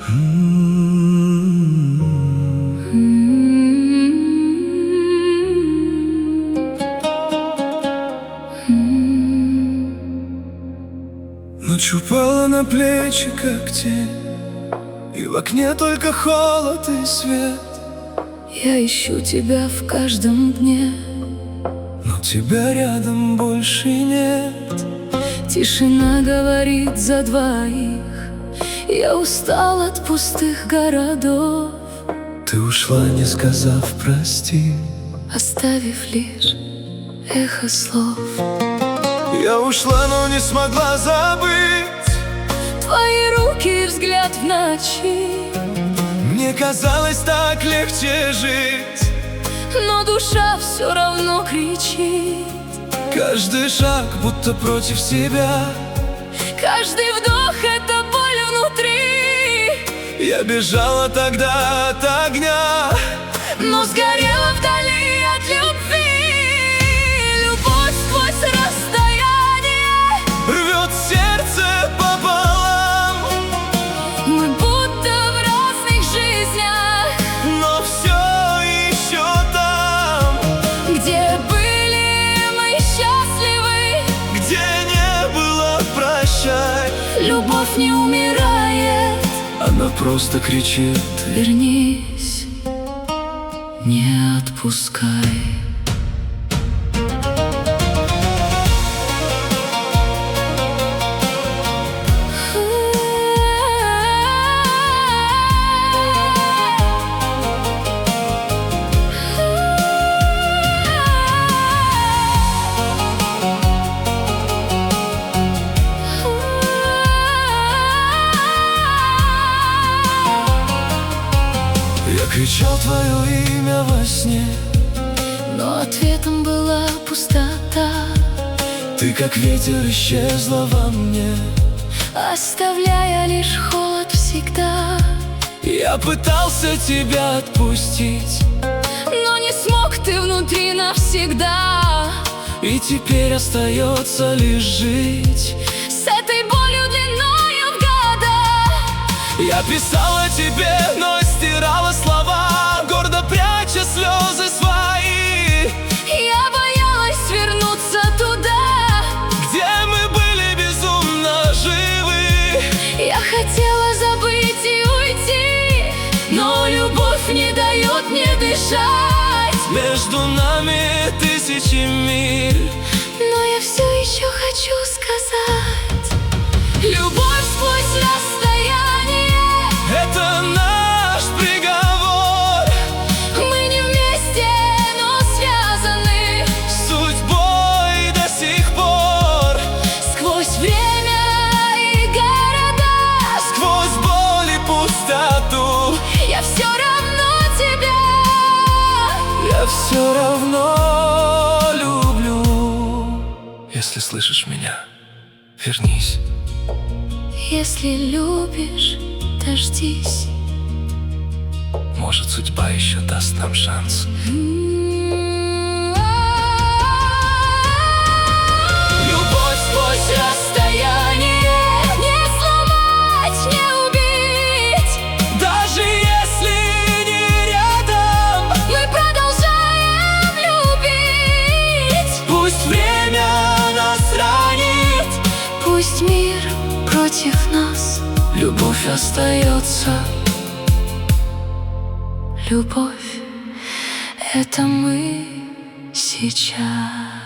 Ночь упала на плечи, как тень, и в окне только холод и свет. Я ищу тебя в каждом дне, но тебя рядом больше нет. Тишина говорит за двоих. Я устал от пустых городов. Ты ушла, не сказав прости, оставив лишь эхо слов. Я ушла, но не смогла забыть твои руки и взгляд в ночи. Мне казалось, так легче жить, но душа все равно кричит. Каждый шаг будто против себя, каждый вдох — это боль внутри. Я бежала тогда от огня, но сгорела вдали от любви. Любовь сквозь расстояние рвет сердце пополам. Мы будто в разных жизнях, но все еще там, где были мы счастливы, где не было прощай. Любовь не умирает, она просто кричит: вернись, не отпускай. Я кричал твое имя во сне, но ответом была пустота. Ты как ветер исчезла во мне, оставляя лишь холод всегда. Я пытался тебя отпустить, но не смог, ты внутри навсегда. И теперь остается лишь жить с этой болью длиною в года. Я писала тебе, но стирала слова, гордо пряча слезы свои. Я боялась вернуться туда, где мы были безумно живы. Я хотела забыть и уйти, но любовь не дает мне дышать. Между нами тысячи миль, но я все еще хочу сказать: любовь сквозь расстояние — это наш приговор. Мы не вместе, но связаны судьбой до сих пор. сквозь время и города, сквозь боль и пустоту. я все равно тебя, я все равно люблю. Если слышишь меня, вернись. если любишь, дождись. Может, судьба еще даст нам шанс. Любовь сквозь расстояние не сломать, не убить. даже если не рядом. Мы продолжаем любить. Пусть время нас ранит, Пусть мир против нас, любовь остается. любовь — это мы сейчас.